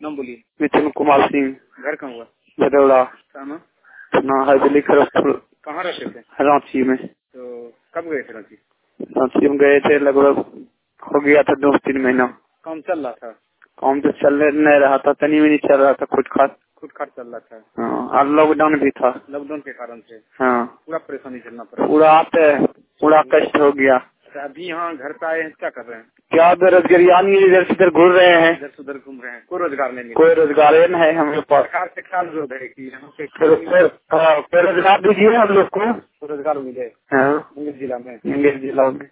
नाम बोलिए। मिथुन कुमार सिंह। घर कहाँ हुआ? भदौड़ा। थाना हवेली खड़गपुर। कहाँ रहते थे? रांची में। तो कब गए थे रांची? रांची में गए थे लगभग हो गया था 2-3 महीना। काम चल रहा था? काम तो चल नहीं रहा था, तनी भी नहीं चल रहा था, खुद खाट चल रहा था। हाँ, और लॉकडाउन भी था। लॉकडाउन के कारण से हाँ, पूरा परेशानी झेलना पड़ा। पूरा कष्ट हो गया। अच्छा, अभी यहाँ घर पे आए हैं, क्या कर रहे हैं? क्या बेरोजगारी, यानी इधर से इधर घूम रहे हैं। इधर से उधर घूम रहे हैं, कोई रोजगार नहीं मिला। कोई रोजगार नहीं है हम लोग पास। सरकार से क्या अनुरोध है कि यहाँ पे रोजगार दीजिए हम लोग को। रोजगार मिले हाँ, मुंगेर जिला में। मुंगेर जिला में।